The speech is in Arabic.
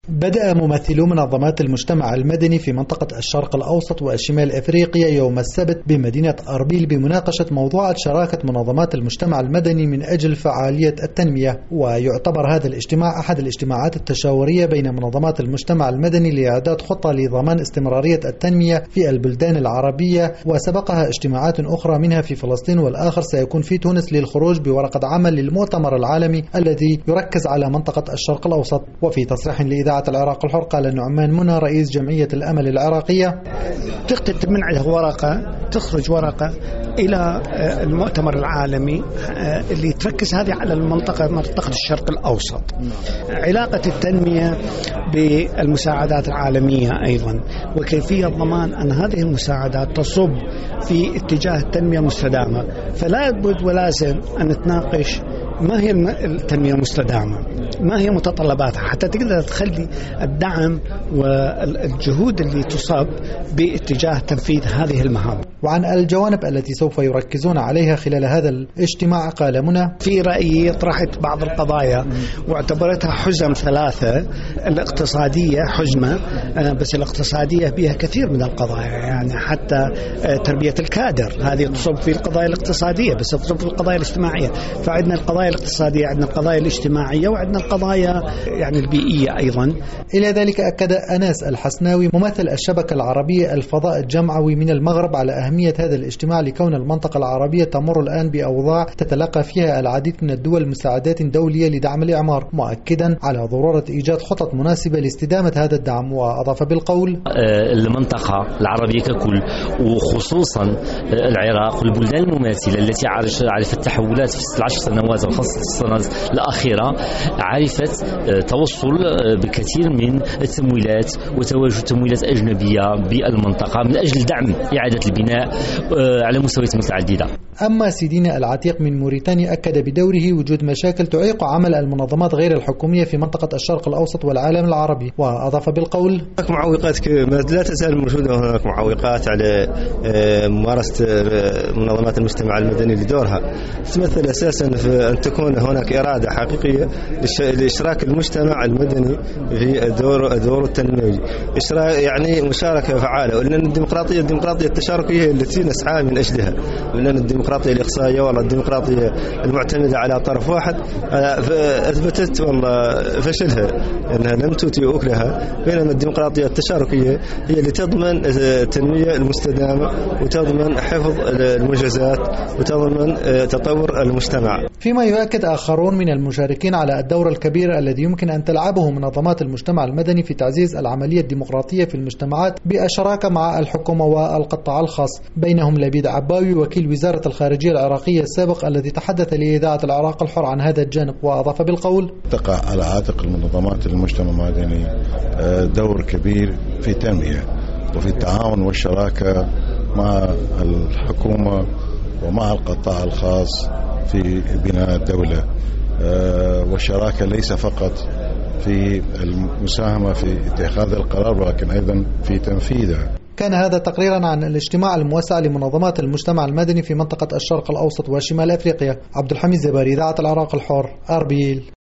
بدأ ممثلو منظمات المجتمع المدني في منطقة الشرق الأوسط وشمال أفريقيا يوم السبت بمدينة أربيل بمناقشة موضوع شراكة منظمات المجتمع المدني من أجل فعالية التنمية. ويعتبر هذا الاجتماع أحد الاجتماعات التشاورية بين منظمات المجتمع المدني لإعداد خطة لضمان استمرارية التنمية في البلدان العربية، وسبقها اجتماعات أخرى منها في فلسطين، والآخر سيكون في تونس للخروج بورقة عمل للمؤتمر العالمي الذي يركز على منطقة الشرق الأوسط. وفي تصريح لإذاعة العراق الحر قال نعمان منى رئيس جمعية الأمل العراقية: تكتب من عنده ورقة، تخرج ورقة إلى المؤتمر العالمي اللي تركز هذه على منطقة الشرق الأوسط، علاقة التنمية بالمساعدات العالمية أيضا، وكيفية ضمان أن هذه المساعدات تصب في اتجاه التنمية المستدامة. فلا بد ولازم أن نتناقش ما هي التنمية المستدامة، ما هي متطلباتها حتى تقدر تخلي الدعم والجهود اللي تصب باتجاه تنفيذ هذه المهام. وعن الجوانب التي سوف يركزون عليها خلال هذا الاجتماع قال منى: في رأيي طرحت بعض القضايا واعتبرتها حزم ثلاثة. الاقتصادية حزمة، بس الاقتصادية بها كثير من القضايا، يعني حتى تربية الكادر هذه تصب في القضايا الاقتصادية بس تصب في القضايا الاجتماعية. فعندنا القضايا الاقتصادية، عندنا القضايا الاجتماعية، وعندنا القضايا يعني البيئية أيضا. إلى ذلك أكد أناس الحسناوي ممثل الشبكة العربية الفضاء الجمعوي من المغرب على أهمية هذا الاجتماع لكون المنطقة العربية تمر الآن بأوضاع تتلقى فيها العديد من الدول مساعدات دولية لدعم الإعمار، مؤكدا على ضرورة إيجاد خطط مناسبة لاستدامة هذا الدعم. وأضاف بالقول: المنطقة العربية ككل وخصوصا العراق والبلدان المماثلة التي عرفت تحولات في 10 سنوات وخاصة السنوات الأخيرة، عرفت توصل بكثير من التمويلات وتواجد تمويلات أجنبية بالمنطقة من أجل دعم إعادة البناء على مستويات متعددة. أما سيدنا العتيق من موريتانيا أكد بدوره وجود مشاكل تعيق عمل المنظمات غير الحكومية في منطقة الشرق الأوسط والعالم العربي، وأضاف بالقول: هناك معوقات لا تزال موجودة، هناك معوقات على ممارسة منظمات المجتمع المدني لدورها، تتمثل أساسا في أن تكون هناك إرادة حقيقية لإشراك المجتمع المدني في الدور التنموي، يعني مشاركة فعالة. ولأن الديمقراطية التشاركية التي نسعى من أجلها، ولأن الديمقراطية الإقصائية ولا الديمقراطية المعتمدة على طرف واحد أثبتت والله فشلها، أنها لم تؤتي أكلها. بينما الديمقراطية التشاركية هي اللي تضمن التنمية المستدامة وتضمن حفظ المنجزات وتضمن تطور المجتمع. فيما يؤكد آخرون من المشاركين على الدور الكبير الذي يمكن أن تلعبه منظمات المجتمع المدني في تعزيز العملية الديمقراطية في المجتمعات بالشراكة مع الحكومة والقطاع الخاص، بينهم لبيد عباوي وكيل وزارة الخارجية العراقية السابق الذي تحدث لإذاعة العراق الحر عن هذا الجانب، وأضاف بالقول: تقع على عاتق المنظمات المجتمع المدني دور كبير في التنمية وفي التعاون والشراكة مع الحكومة ومع القطاع الخاص في بناء الدولة، والشراكة ليس فقط في المساهمة في اتخاذ القرار ولكن أيضا في تنفيذه. كان هذا تقريرا عن الاجتماع الموسع لمنظمات المجتمع المدني في منطقة الشرق الأوسط وشمال أفريقيا. عبد الحميد زباري، إذاعة العراق الحر، أربيل.